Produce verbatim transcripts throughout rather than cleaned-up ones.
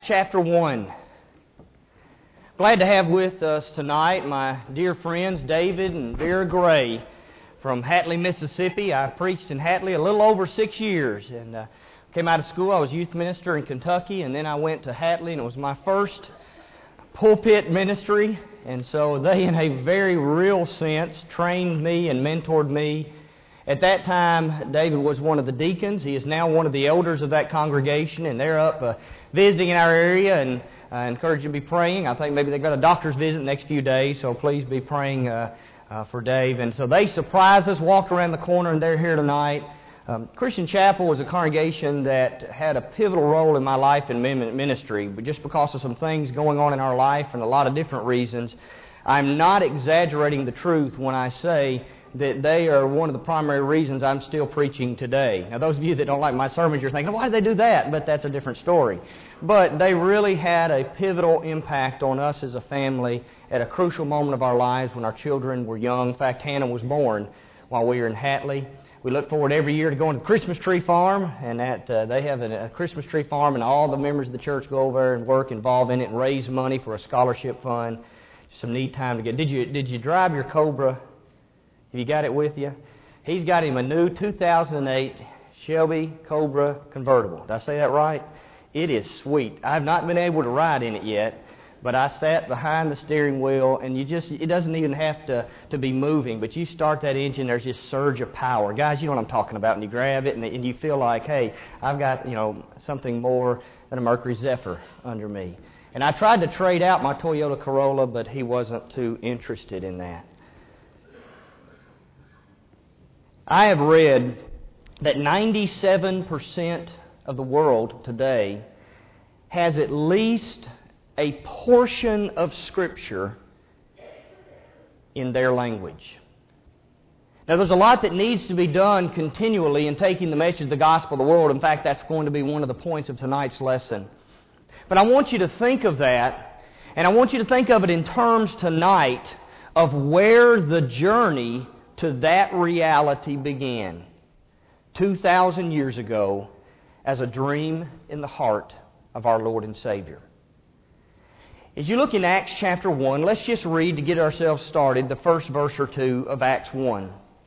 Chapter one. Glad to have with us tonight my dear friends David and Vera Gray from Hatley, Mississippi. I preached in Hatley a little over six years and uh, came out of school. I was youth minister in Kentucky, and then I went to Hatley, and it was my first pulpit ministry. And so they, in a very real sense, trained me and mentored me. At that time, David was one of the deacons. He is now one of the elders of that congregation, and they're up uh, visiting in our area, and I encourage you to be praying. I think maybe they've got a doctor's visit the next few days, so please be praying uh, uh, for Dave. And so they surprised us, walked around the corner, and they're here tonight. Um, Christian Chapel was a congregation that had a pivotal role in my life in ministry, but just because of some things going on in our life and a lot of different reasons, I'm not exaggerating the truth when I say that they are one of the primary reasons I'm still preaching today. Now, those of you that don't like my sermons, you're thinking, why did they do that? But that's a different story. But they really had a pivotal impact on us as a family at a crucial moment of our lives when our children were young. In fact, Hannah was born while we were in Hatley. We look forward every year to going to the Christmas tree farm, and that uh, they have a, a Christmas tree farm, and all the members of the church go over there and work involved in it and raise money for a scholarship fund. Some neat time to get. Did you did you drive your Cobra? Have you got it with you? He's got him a new two thousand eight Shelby Cobra convertible. Did I say that right? It is sweet. I've not been able to ride in it yet, but I sat behind the steering wheel, and you just it doesn't even have to, to be moving, but you start that engine, there's this surge of power. Guys, you know what I'm talking about, and you grab it, and, and you feel like, hey, I've got, you know, something more than a Mercury Zephyr under me. And I tried to trade out my Toyota Corolla, but he wasn't too interested in that. I have read that ninety-seven percent of the world today has at least a portion of Scripture in their language. Now, there's a lot that needs to be done continually in taking the message of the gospel to the world. In fact, that's going to be one of the points of tonight's lesson. But I want you to think of that, and I want you to think of it in terms tonight of where the journey to that reality began two thousand years ago as a dream in the heart of our Lord and Savior. As you look in Acts chapter one, let's just read to get ourselves started the first verse or two of Acts one.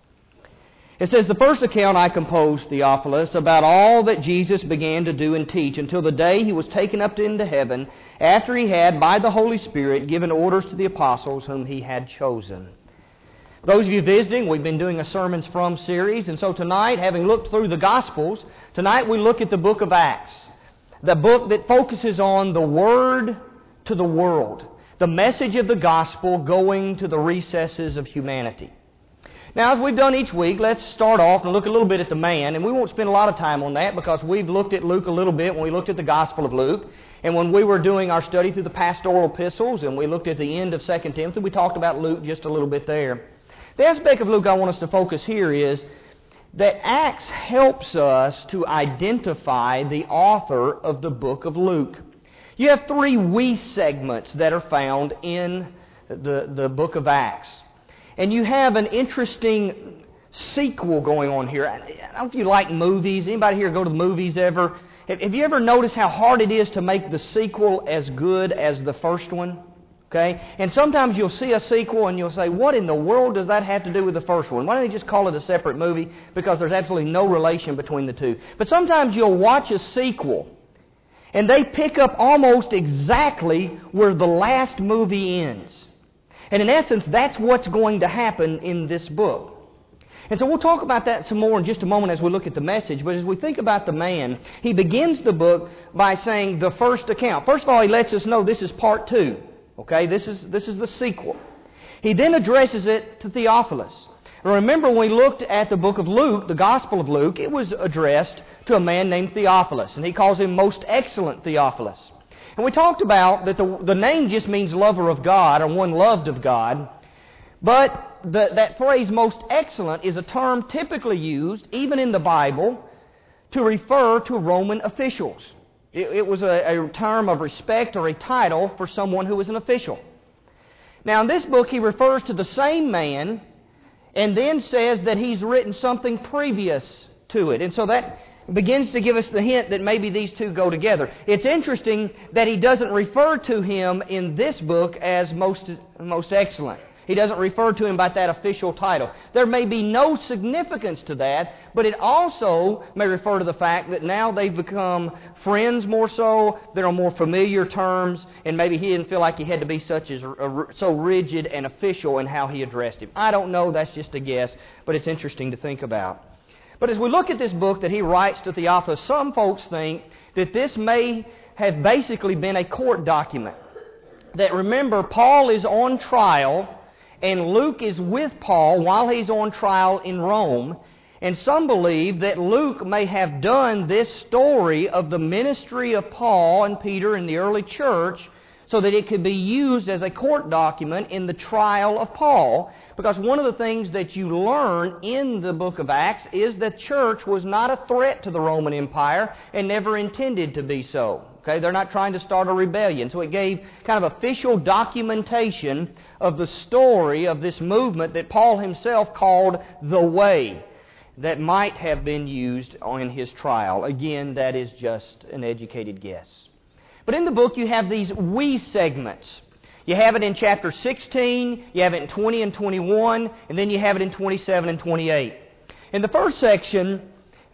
It says, "The first account I composed, Theophilus, about all that Jesus began to do and teach until the day He was taken up into heaven, after He had, by the Holy Spirit, given orders to the apostles whom He had chosen." Those of you visiting, we've been doing a Sermons From series, and so tonight, having looked through the Gospels, tonight we look at the book of Acts, the book that focuses on the Word to the world, the message of the Gospel going to the recesses of humanity. Now, as we've done each week, let's start off and look a little bit at the man, and we won't spend a lot of time on that because we've looked at Luke a little bit when we looked at the Gospel of Luke, and when we were doing our study through the pastoral epistles, and we looked at the end of Second Timothy, we talked about Luke just a little bit there. The aspect of Luke I want us to focus here is that Acts helps us to identify the author of the book of Luke. You have three we segments that are found in the, the book of Acts. And you have an interesting sequel going on here. I don't know if you like movies. Anybody here go to the movies ever? Have you ever noticed how hard it is to make the sequel as good as the first one? Okay? And sometimes you'll see a sequel and you'll say, what in the world does that have to do with the first one? Why don't they just call it a separate movie? Because there's absolutely no relation between the two. But sometimes you'll watch a sequel and they pick up almost exactly where the last movie ends. And in essence, that's what's going to happen in this book. And so we'll talk about that some more in just a moment as we look at the message. But as we think about the man, he begins the book by saying the first account. First of all, he lets us know this is part two. Okay, this is this is the sequel. He then addresses it to Theophilus. Remember, when we looked at the book of Luke, the Gospel of Luke, it was addressed to a man named Theophilus, and he calls him Most Excellent Theophilus. And we talked about that the, the name just means lover of God, or one loved of God, but the, that phrase Most Excellent is a term typically used, even in the Bible, to refer to Roman officials. It, it was a, a term of respect or a title for someone who was an official. Now, in this book, he refers to the same man and then says that he's written something previous to it. And so that begins to give us the hint that maybe these two go together. It's interesting that he doesn't refer to him in this book as most, most excellent. He doesn't refer to him by that official title. There may be no significance to that, but it also may refer to the fact that now they've become friends more so, they're on more familiar terms, and maybe he didn't feel like he had to be such as so rigid and official in how he addressed him. I don't know, that's just a guess, but it's interesting to think about. But as we look at this book that he writes to Theophilus, some folks think that this may have basically been a court document. That remember, Paul is on trial, and Luke is with Paul while he's on trial in Rome. And some believe that Luke may have done this story of the ministry of Paul and Peter in the early church so that it could be used as a court document in the trial of Paul. Because one of the things that you learn in the book of Acts is that church was not a threat to the Roman Empire and never intended to be so. Okay, they're not trying to start a rebellion. So it gave kind of official documentation of the story of this movement that Paul himself called the Way, that might have been used in his trial. Again, that is just an educated guess. But in the book you have these we segments. You have it in chapter sixteen, you have it in twenty and twenty-one, and then you have it in twenty-seven and twenty-eight. In the first section,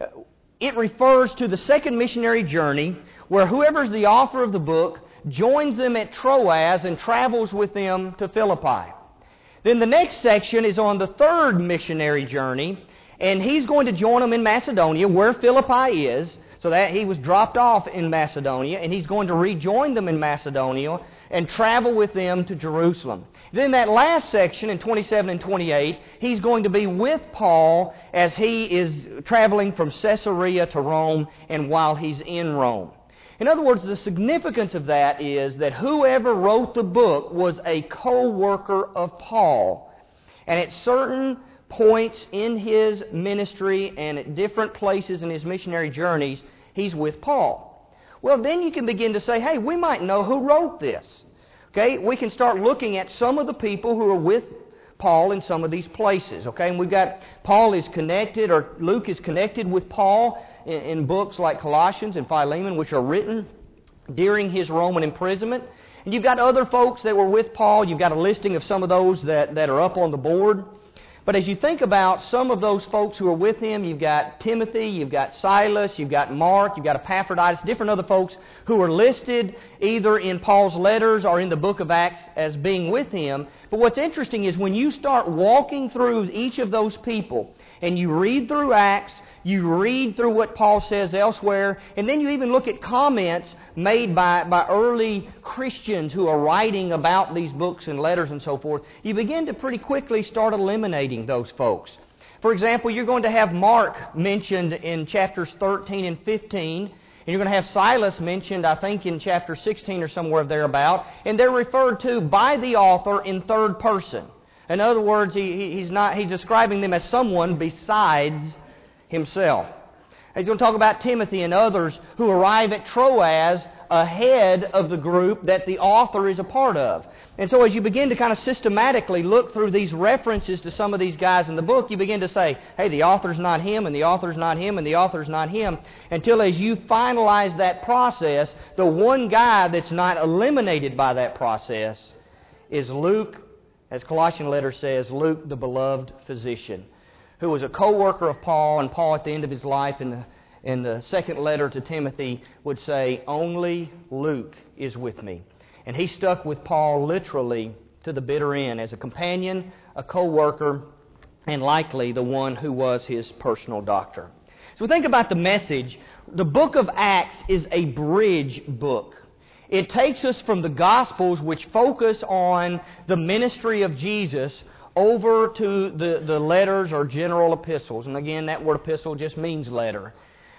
it refers to the second missionary journey, where whoever's the author of the book joins them at Troas and travels with them to Philippi. Then the next section is on the third missionary journey, and he's going to join them in Macedonia, where Philippi is, so that he was dropped off in Macedonia, and he's going to rejoin them in Macedonia and travel with them to Jerusalem. Then that last section in twenty-seven and twenty-eight, he's going to be with Paul as he is traveling from Caesarea to Rome and while he's in Rome. In other words, the significance of that is that whoever wrote the book was a co-worker of Paul. And at certain points in his ministry and at different places in his missionary journeys, he's with Paul. Well, then you can begin to say, hey, we might know who wrote this. Okay, we can start looking at some of the people who are with Paul in some of these places. Okay, and we've got Paul is connected, or Luke is connected with Paul in, in books like Colossians and Philemon, which are written during his Roman imprisonment. And you've got other folks that were with Paul. You've got a listing of some of those that, that are up on the board. But as you think about some of those folks who are with him, you've got Timothy, you've got Silas, you've got Mark, you've got Epaphroditus, different other folks who are listed either in Paul's letters or in the book of Acts as being with him. But what's interesting is when you start walking through each of those people and you read through Acts, you read through what Paul says elsewhere, and then you even look at comments made by, by early Christians who are writing about these books and letters and so forth, you begin to pretty quickly start eliminating those folks. For example, you're going to have Mark mentioned in chapters thirteen and fifteen, and you're going to have Silas mentioned, I think, in chapter sixteen or somewhere thereabout, and they're referred to by the author in third person. In other words, he, he's not he's describing them as someone besides himself. He's going to talk about Timothy and others who arrive at Troas ahead of the group that the author is a part of. And so as you begin to kind of systematically look through these references to some of these guys in the book, you begin to say, hey, the author's not him, and the author's not him, and the author's not him, until as you finalize that process, the one guy that's not eliminated by that process is Luke, as Colossian letter says, Luke, the beloved physician, who was a co-worker of Paul, and Paul at the end of his life in the, in the second letter to Timothy would say, only Luke is with me. And he stuck with Paul literally to the bitter end as a companion, a co-worker, and likely the one who was his personal doctor. So think about the message. The book of Acts is a bridge book. It takes us from the Gospels, which focus on the ministry of Jesus, over to the, the letters or general epistles. And again, that word epistle just means letter.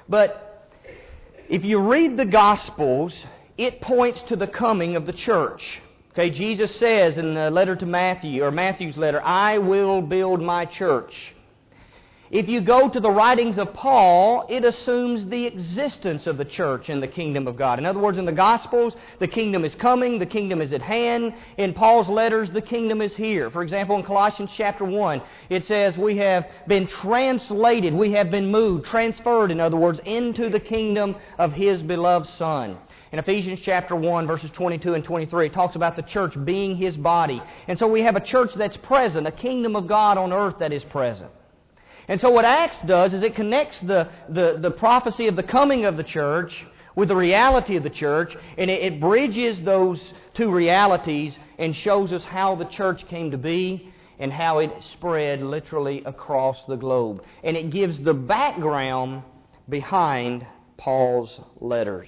But if you read the Gospels, it points to the coming of the church. Okay, Jesus says in the letter to Matthew, or Matthew's letter, I will build my church. If you go to the writings of Paul, it assumes the existence of the church and the kingdom of God. In other words, in the Gospels, the kingdom is coming, the kingdom is at hand. In Paul's letters, the kingdom is here. For example, in Colossians chapter one, it says we have been translated, we have been moved, transferred, in other words, into the kingdom of His beloved Son. In Ephesians chapter one, verses twenty-two and twenty-three, it talks about the church being His body. And so we have a church that's present, a kingdom of God on earth that is present. And so what Acts does is it connects the, the, the prophecy of the coming of the church with the reality of the church, and it, it bridges those two realities and shows us how the church came to be and how it spread literally across the globe. And it gives the background behind Paul's letters.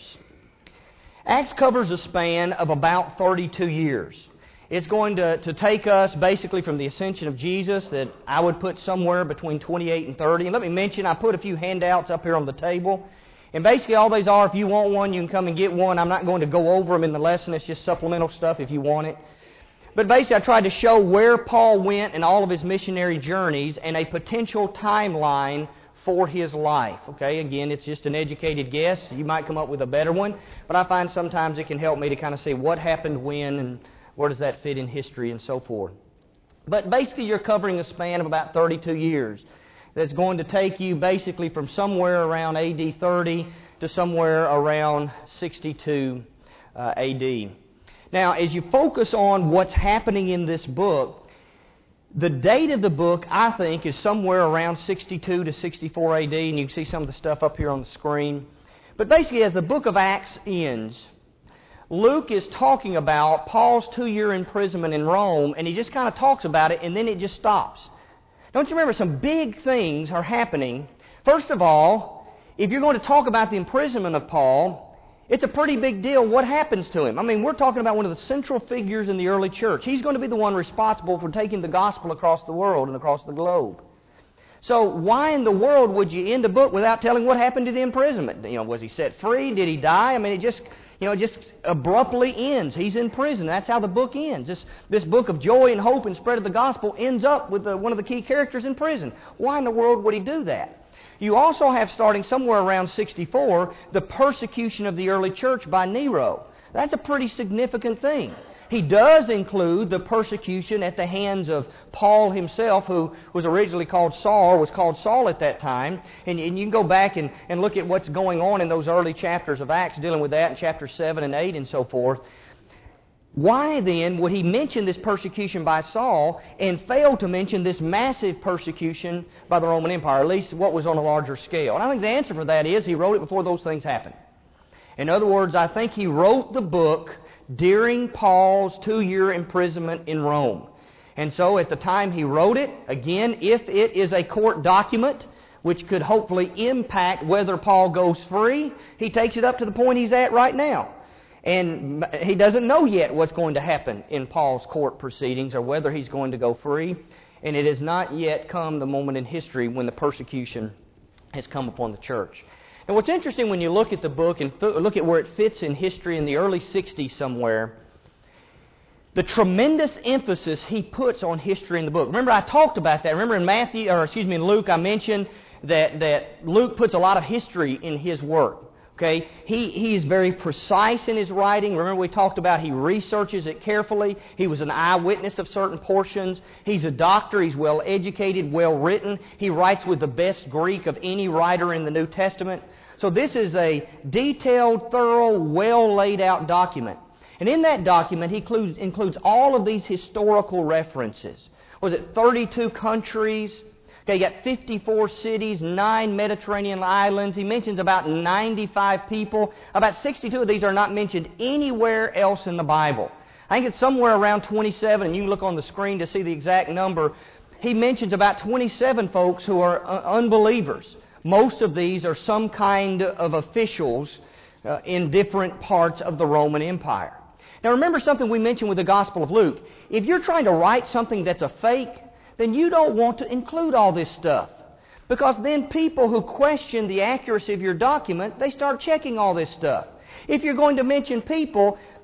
Acts covers a span of about thirty-two years. It's going to, to take us basically from the ascension of Jesus that I would put somewhere between twenty-eight and thirty. And let me mention, I put a few handouts up here on the table. And basically all these are, if you want one, you can come and get one. I'm not going to go over them in the lesson. It's just supplemental stuff if you want it. But basically I tried to show where Paul went in all of his missionary journeys and a potential timeline for his life. Okay, again, it's just an educated guess. You might come up with a better one. But I find sometimes it can help me to kind of see what happened when and where does that fit in history and so forth. But basically you're covering a span of about thirty-two years. That's going to take you basically from somewhere around A D thirty to somewhere around sixty-two uh, A D. Now, as you focus on what's happening in this book, the date of the book, I think, is somewhere around sixty-two to sixty-four A D, and you can see some of the stuff up here on the screen. But basically, as the book of Acts ends, Luke is talking about Paul's two-year imprisonment in Rome, and he just kind of talks about it, and then it just stops. Don't you remember, some big things are happening. First of all, if you're going to talk about the imprisonment of Paul, it's a pretty big deal what happens to him. I mean, we're talking about one of the central figures in the early church. He's going to be the one responsible for taking the gospel across the world and across the globe. So why in the world would you end a book without telling what happened to the imprisonment? You know, was he set free? Did he die? I mean, it just... You know, it just abruptly ends. He's in prison. That's how the book ends. This, this book of joy and hope and spread of the gospel ends up with the, one of the key characters in prison. Why in the world would he do that? You also have, starting somewhere around sixty-four, the persecution of the early church by Nero. That's a pretty significant thing. He does include the persecution at the hands of Paul himself, who was originally called Saul, or was called Saul at that time. And, and you can go back and, and look at what's going on in those early chapters of Acts, dealing with that in chapters seven and eight and so forth. Why then would he mention this persecution by Saul and fail to mention this massive persecution by the Roman Empire, at least what was on a larger scale? And I think the answer for that is he wrote it before those things happened. In other words, I think he wrote the book during Paul's two-year imprisonment in Rome. And so at the time he wrote it, again, if it is a court document which could hopefully impact whether Paul goes free, he takes it up to the point he's at right now. And he doesn't know yet what's going to happen in Paul's court proceedings or whether he's going to go free. And it has not yet come the moment in history when the persecution has come upon the church. And what's interesting when you look at the book and th- look at where it fits in history in the early sixties somewhere, the tremendous emphasis he puts on history in the book. Remember, I talked about that. Remember in Matthew, or excuse me, in Luke, I mentioned that, that Luke puts a lot of history in his work. Okay, he, he is very precise in his writing. Remember we talked about he researches it carefully. He was an eyewitness of certain portions. He's a doctor. He's well educated, well written. He writes with the best Greek of any writer in the New Testament. So this is a detailed, thorough, well laid out document. And in that document he includes, includes all of these historical references. Was it thirty-two countries? Okay, you got fifty-four cities, nine Mediterranean islands. He mentions about ninety-five people. About sixty-two of these are not mentioned anywhere else in the Bible. I think it's somewhere around twenty-seven, and you can look on the screen to see the exact number. He mentions about twenty-seven folks who are unbelievers. Most of these are some kind of officials uh, in different parts of the Roman Empire. Now remember something we mentioned with the Gospel of Luke. If you're trying to write something that's a fake, then you don't want to include all this stuff. Because then people who question the accuracy of your document, they start checking all this stuff. If you're going to mention people,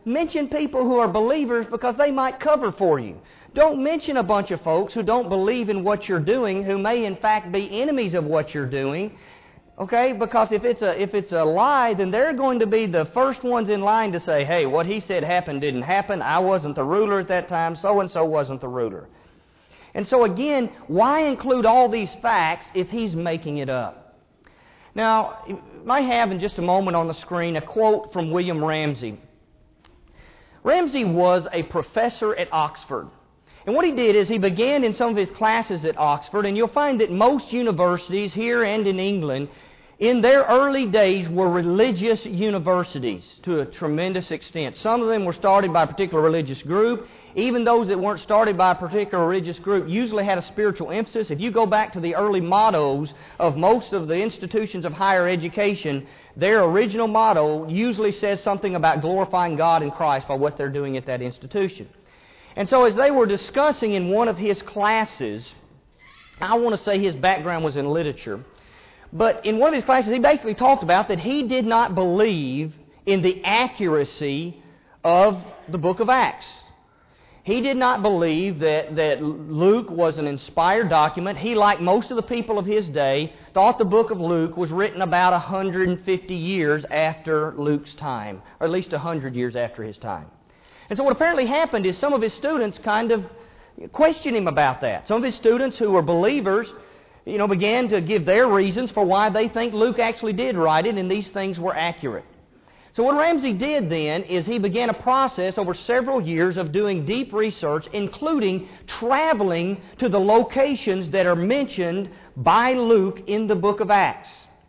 mention people who are believers because they might cover for you. Don't mention a bunch of folks who don't believe in what you're doing, who may in fact be enemies of what you're doing. Okay? Because if it's a if it's a lie, then they're going to be the first ones in line to say, hey, what he said happened didn't happen. I wasn't the ruler at that time. So-and-so wasn't the ruler. And so again, why include all these facts if he's making it up? Now, you might have in just a moment on the screen a quote from William Ramsey. Ramsey was a professor at Oxford. And what he did is he began in some of his classes at Oxford, and you'll find that most universities here and in England, in their early days, were religious universities to a tremendous extent. Some of them were started by a particular religious group. Even those that weren't started by a particular religious group usually had a spiritual emphasis. If you go back to the early mottos of most of the institutions of higher education, their original motto usually says something about glorifying God and Christ by what they're doing at that institution. And so as they were discussing in one of his classes, I want to say his background was in literature, but in one of his classes he basically talked about that he did not believe in the accuracy of the book of Acts. He did not believe that, that Luke was an inspired document. He, like most of the people of his day, thought the book of Luke was written about one hundred fifty years after Luke's time, or at least one hundred years after his time. And so what apparently happened is some of his students kind of questioned him about that. Some of his students who were believers, you know, began to give their reasons for why they think Luke actually did write it and these things were accurate. So what Ramsey did then is he began a process over several years of doing deep research, including traveling to the locations that are mentioned by Luke in the book of Acts.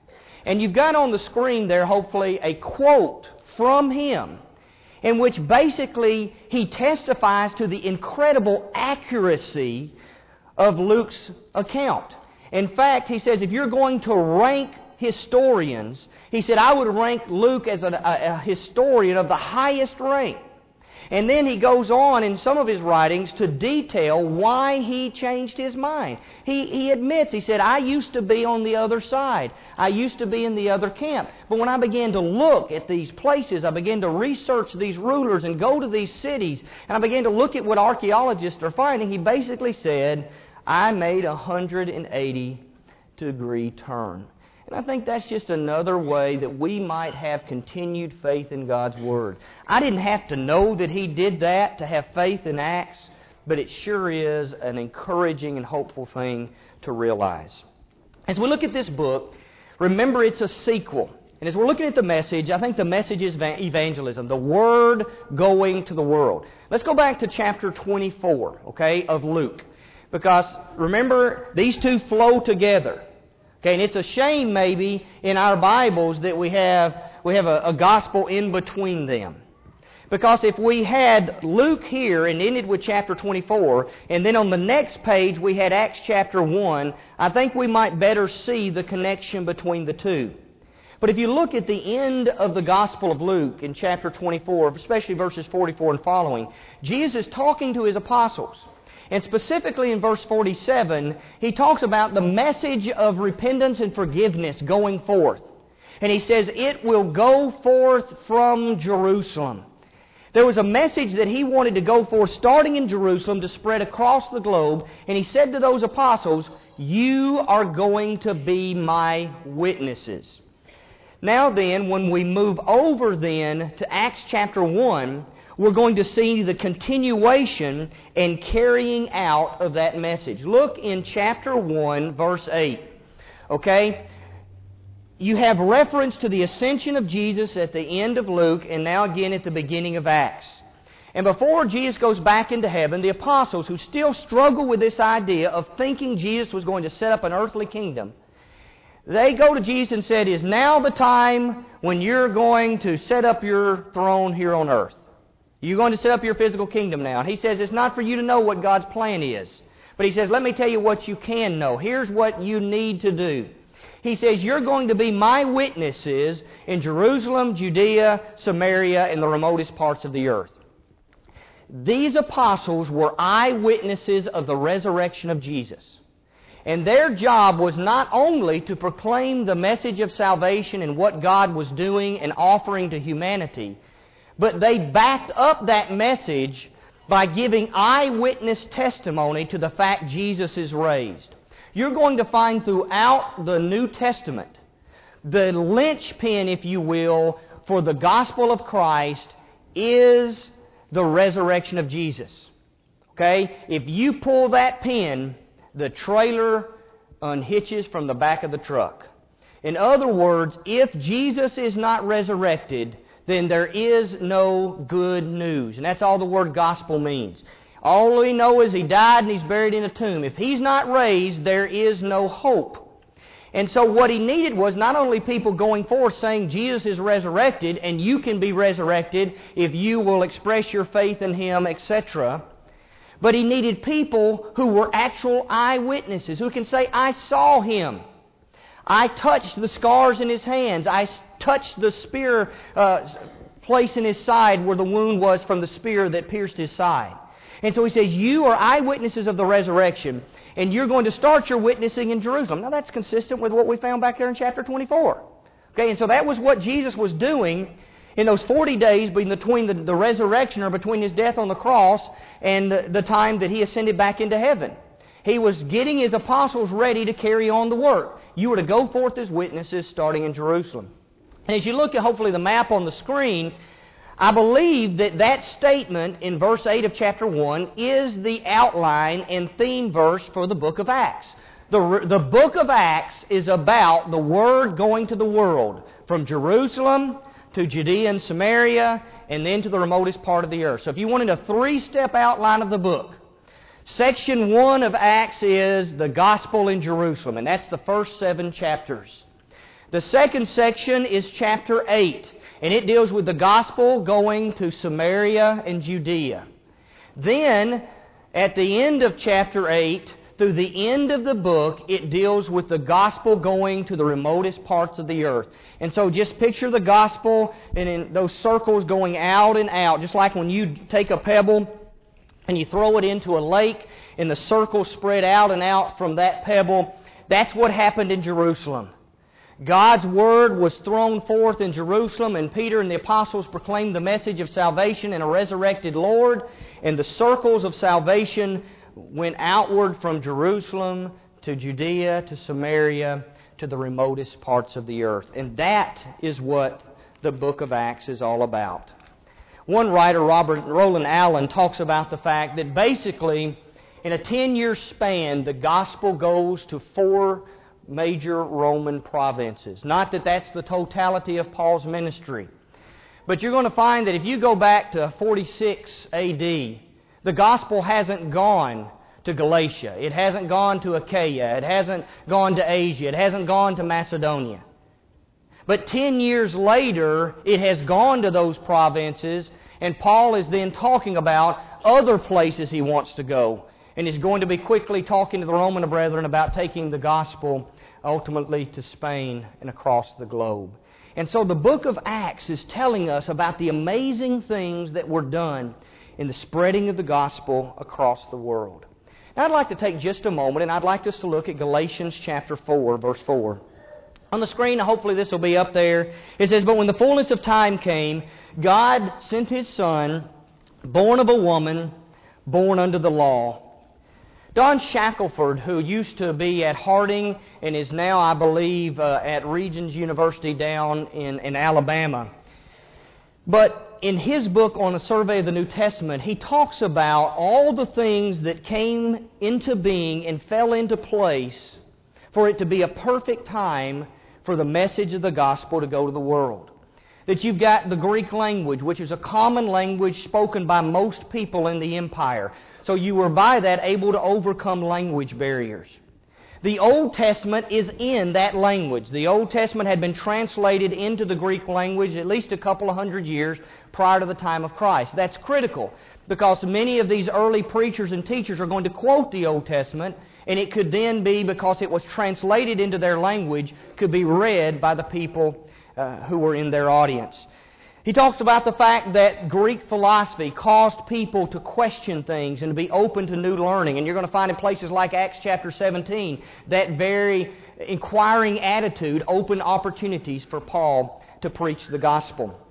And you've got on the screen there, hopefully, a quote from him in which basically he testifies to the incredible accuracy of Luke's account. In fact, he says if you're going to rank historians, he said, I would rank Luke as a, a, a historian of the highest rank. And then he goes on in some of his writings to detail why he changed his mind. He, he admits, he said, I used to be on the other side. I used to be in the other camp. But when I began to look at these places, I began to research these rulers and go to these cities, and I began to look at what archaeologists are finding, he basically said, I made a one hundred eighty degree turn. And I think that's just another way that we might have continued faith in God's Word. I didn't have to know that he did that to have faith in Acts, but it sure is an encouraging and hopeful thing to realize. As we look at this book, remember it's a sequel. And as we're looking at the message, I think the message is evangelism, the Word going to the world. Let's go back to chapter twenty-four, okay, of Luke. Because remember, these two flow together. Okay, and it's a shame maybe in our Bibles that we have we have a, a gospel in between them. Because if we had Luke here and ended with chapter twenty-four, and then on the next page we had Acts chapter one, I think we might better see the connection between the two. But if you look at the end of the Gospel of Luke in chapter twenty-four, especially verses forty-four and following, Jesus is talking to His apostles. And specifically in verse forty-seven, He talks about the message of repentance and forgiveness going forth. And He says, it will go forth from Jerusalem. There was a message that He wanted to go forth starting in Jerusalem to spread across the globe. And He said to those apostles, you are going to be my witnesses. Now then, when we move over then to Acts chapter one, we're going to see the continuation and carrying out of that message. Look in chapter one, verse eight. Okay? You have reference to the ascension of Jesus at the end of Luke and now again at the beginning of Acts. And before Jesus goes back into heaven, the apostles who still struggle with this idea of thinking Jesus was going to set up an earthly kingdom, they go to Jesus and said, is now the time when you're going to set up your throne here on earth? You're going to set up your physical kingdom now. And He says it's not for you to know what God's plan is. But He says, let me tell you what you can know. Here's what you need to do. He says, you're going to be my witnesses in Jerusalem, Judea, Samaria, and the remotest parts of the earth. These apostles were eyewitnesses of the resurrection of Jesus. And their job was not only to proclaim the message of salvation and what God was doing and offering to humanity, but they backed up that message by giving eyewitness testimony to the fact Jesus is raised. You're going to find throughout the New Testament the linchpin, if you will, for the gospel of Christ is the resurrection of Jesus. Okay? If you pull that pin, the trailer unhitches from the back of the truck. In other words, if Jesus is not resurrected, then there is no good news. And that's all the word gospel means. All we know is He died and He's buried in a tomb. If He's not raised, there is no hope. And so what He needed was not only people going forth saying Jesus is resurrected and you can be resurrected if you will express your faith in Him, et cetera, but He needed people who were actual eyewitnesses, who can say, I saw Him. I touched the scars in His hands. I touched the spear uh, place in His side where the wound was from the spear that pierced His side. And so He says, you are eyewitnesses of the resurrection, and you're going to start your witnessing in Jerusalem. Now that's consistent with what we found back there in chapter twenty-four. Okay, and so that was what Jesus was doing in those forty days between the, the resurrection, or between His death on the cross and the, the time that He ascended back into heaven. He was getting His apostles ready to carry on the work. You were to go forth as witnesses starting in Jerusalem. And as you look at hopefully the map on the screen, I believe that that statement in verse eight of chapter one is the outline and theme verse for the book of Acts. The, the book of Acts is about the Word going to the world, from Jerusalem to Judea and Samaria, and then to the remotest part of the earth. So if you wanted a three-step outline of the book, section one of Acts is the gospel in Jerusalem, and that's the first seven chapters. The second section is chapter eight, and it deals with the gospel going to Samaria and Judea. Then, at the end of chapter eight, through the end of the book, it deals with the gospel going to the remotest parts of the earth. And so just picture the gospel and in those circles going out and out, just like when you take a pebble and you throw it into a lake and the circles spread out and out from that pebble. That's what happened in Jerusalem. God's Word was thrown forth in Jerusalem, and Peter and the apostles proclaimed the message of salvation and a resurrected Lord, and the circles of salvation went outward from Jerusalem to Judea to Samaria to the remotest parts of the earth. And that is what the book of Acts is all about. One writer, Robert Roland Allen, talks about the fact that basically in a ten-year span, the gospel goes to four major Roman provinces. Not that that's the totality of Paul's ministry. But you're going to find that if you go back to forty-six A D, the gospel hasn't gone to Galatia. It hasn't gone to Achaia. It hasn't gone to Asia. It hasn't gone to Macedonia. But ten years later, it has gone to those provinces, and Paul is then talking about other places he wants to go. And is going to be quickly talking to the Roman brethren about taking the gospel ultimately to Spain and across the globe. And so the book of Acts is telling us about the amazing things that were done in the spreading of the gospel across the world. Now I'd like to take just a moment, and I'd like us to look at Galatians chapter four, verse four. On the screen, hopefully this will be up there. It says, "But when the fullness of time came, God sent His Son, born of a woman, born under the law." Don Shackelford, who used to be at Harding and is now, I believe, uh, at Regents University down in, in Alabama. But in his book on a survey of the New Testament, he talks about all the things that came into being and fell into place for it to be a perfect time for the message of the gospel to go to the world. That you've got the Greek language, which is a common language spoken by most people in the empire. So you were by that able to overcome language barriers. The Old Testament is in that language. The Old Testament had been translated into the Greek language at least a couple of hundred years prior to the time of Christ. That's critical because many of these early preachers and teachers are going to quote the Old Testament, and it could then be, because it was translated into their language, could be read by the people uh, who were in their audience. He talks about the fact that Greek philosophy caused people to question things and to be open to new learning. And you're going to find in places like Acts chapter seventeen, that very inquiring attitude opened opportunities for Paul to preach the gospel.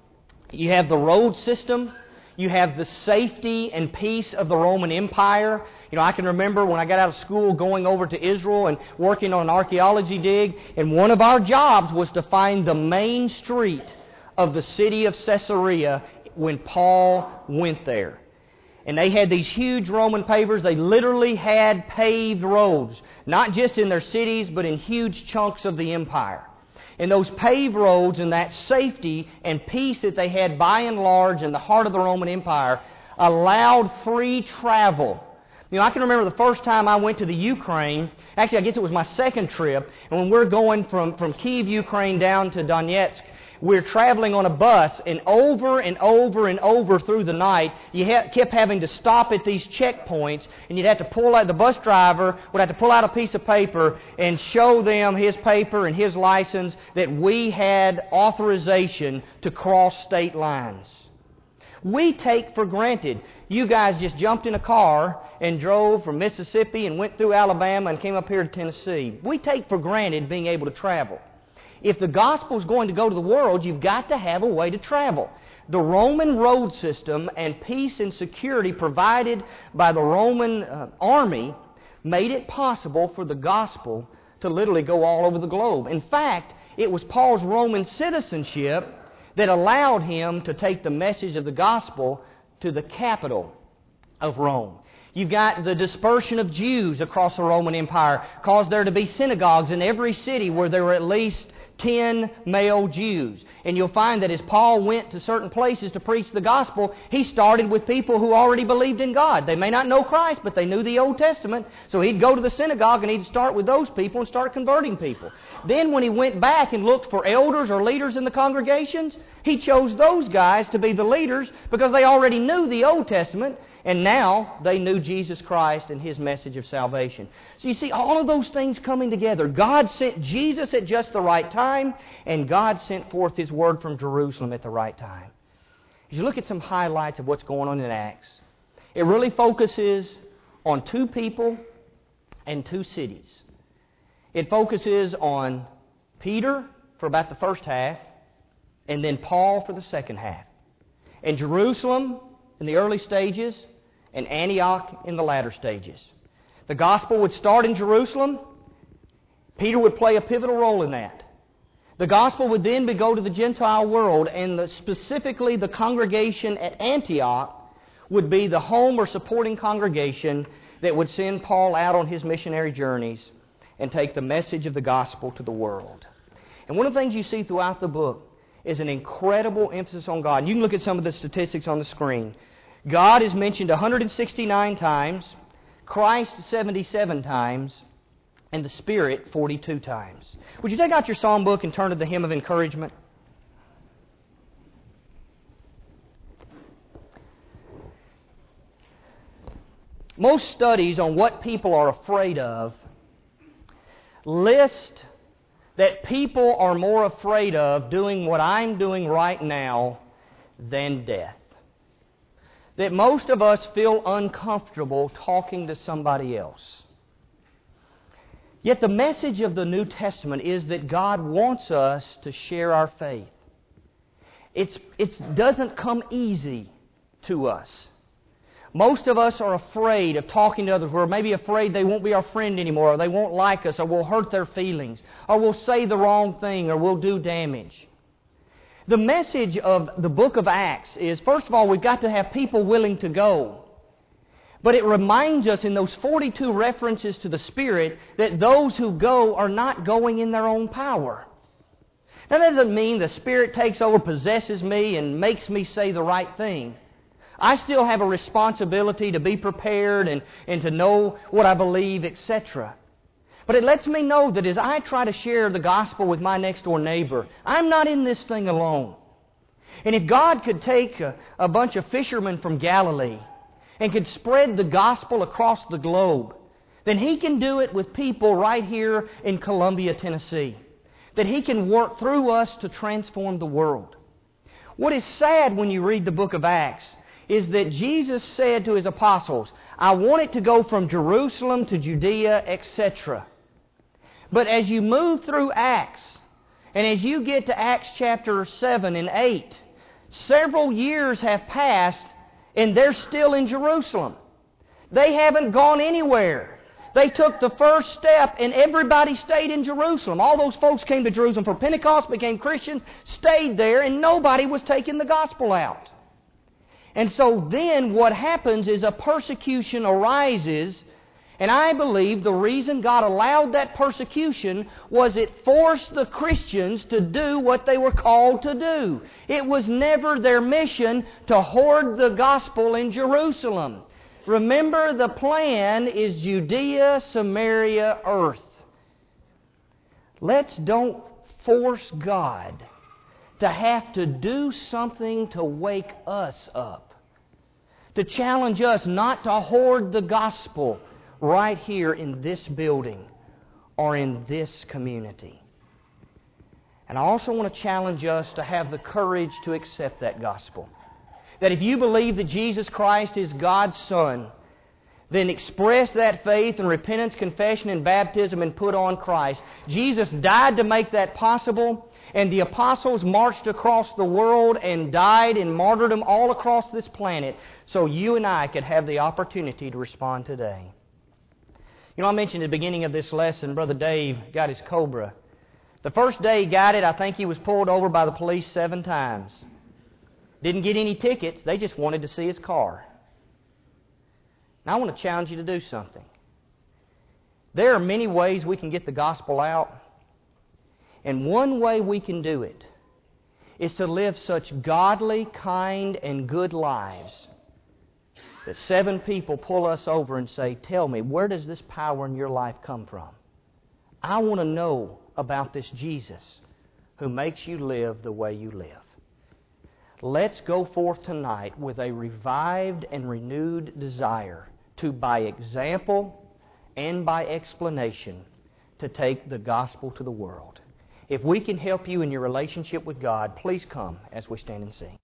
You have the road system. You have the safety and peace of the Roman Empire. You know, I can remember when I got out of school going over to Israel and working on an archaeology dig, and one of our jobs was to find the main street of the city of Caesarea when Paul went there. And they had these huge Roman pavers. They literally had paved roads, not just in their cities, but in huge chunks of the empire. And those paved roads and that safety and peace that they had by and large in the heart of the Roman Empire allowed free travel. You know, I can remember the first time I went to the Ukraine. Actually, I guess it was my second trip. And when we're going from, from Kyiv, Ukraine down to Donetsk, we're traveling on a bus, and over and over and over through the night, you ha- kept having to stop at these checkpoints, and you'd have to pull out, the bus driver would have to pull out a piece of paper and show them his paper and his license that we had authorization to cross state lines. We take for granted. You guys just jumped in a car and drove from Mississippi and went through Alabama and came up here to Tennessee. We take for granted being able to travel. If the gospel is going to go to the world, you've got to have a way to travel. The Roman road system and peace and security provided by the Roman uh, army made it possible for the gospel to literally go all over the globe. In fact, it was Paul's Roman citizenship that allowed him to take the message of the gospel to the capital of Rome. You've got the dispersion of Jews across the Roman Empire, caused there to be synagogues in every city where there were at least ten male Jews. And you'll find that as Paul went to certain places to preach the gospel, he started with people who already believed in God. They may not know Christ, but they knew the Old Testament. So he'd go to the synagogue and he'd start with those people and start converting people. Then when he went back and looked for elders or leaders in the congregations, he chose those guys to be the leaders because they already knew the Old Testament. And now they knew Jesus Christ and His message of salvation. So you see all of those things coming together. God sent Jesus at just the right time, and God sent forth His Word from Jerusalem at the right time. As you look at some highlights of what's going on in Acts, it really focuses on two people and two cities. It focuses on Peter for about the first half, and then Paul for the second half. And Jerusalem in the early stages, and Antioch in the latter stages. The gospel would start in Jerusalem. Peter would play a pivotal role in that. The gospel would then be go to the Gentile world, and the, specifically the congregation at Antioch would be the home or supporting congregation that would send Paul out on his missionary journeys and take the message of the gospel to the world. And one of the things you see throughout the book is an incredible emphasis on God. You can look at some of the statistics on the screen. God is mentioned one hundred sixty-nine times, Christ seventy-seven times, and the Spirit forty-two times. Would you take out your psalm book and turn to the hymn of encouragement? Most studies on what people are afraid of list that people are more afraid of doing what I'm doing right now than death. That most of us feel uncomfortable talking to somebody else. Yet the message of the New Testament is that God wants us to share our faith. It's, it doesn't come easy to us. Most of us are afraid of talking to others. We're maybe afraid they won't be our friend anymore, or they won't like us, or we'll hurt their feelings, or we'll say the wrong thing, or we'll do damage. The message of the book of Acts is, first of all, we've got to have people willing to go. But it reminds us in those forty-two references to the Spirit that those who go are not going in their own power. Now, that doesn't mean the Spirit takes over, possesses me, and makes me say the right thing. I still have a responsibility to be prepared and, and to know what I believe, et cetera. But it lets me know that as I try to share the gospel with my next door neighbor, I'm not in this thing alone. And if God could take a, a bunch of fishermen from Galilee and could spread the gospel across the globe, then He can do it with people right here in Columbia, Tennessee. That He can work through us to transform the world. What is sad when you read the book of Acts is that Jesus said to His apostles, I want it to go from Jerusalem to Judea, et cetera. But as you move through Acts, and as you get to Acts chapter seven and eight, Several years have passed, and they're still in Jerusalem. They haven't gone anywhere. They took the first step, and everybody stayed in Jerusalem. All those folks came to Jerusalem for Pentecost, became Christians, stayed there, and nobody was taking the gospel out. And so then what happens is a persecution arises, and I believe the reason God allowed that persecution was it forced the Christians to do what they were called to do. It was never their mission to hoard the gospel in Jerusalem. Remember, the plan is Judea, Samaria, earth. Let's don't force God to have to do something to wake us up, to challenge us not to hoard the gospel right here in this building or in this community. And I also want to challenge us to have the courage to accept that gospel. That if you believe that Jesus Christ is God's Son, then express that faith in repentance, confession, and baptism and put on Christ. Jesus died to make that possible, and the apostles marched across the world and died in martyrdom all across this planet so you and I could have the opportunity to respond today. You know, I mentioned at the beginning of this lesson, Brother Dave got his Cobra. The first day he got it, I think he was pulled over by the police seven times. Didn't get any tickets. They just wanted to see his car. Now I want to challenge you to do something. There are many ways we can get the gospel out. And one way we can do it is to live such godly, kind, and good lives that seven people pull us over and say, "Tell me, where does this power in your life come from? I want to know about this Jesus who makes you live the way you live." Let's go forth tonight with a revived and renewed desire to, by example and by explanation, to take the gospel to the world. If we can help you in your relationship with God, please come as we stand and sing.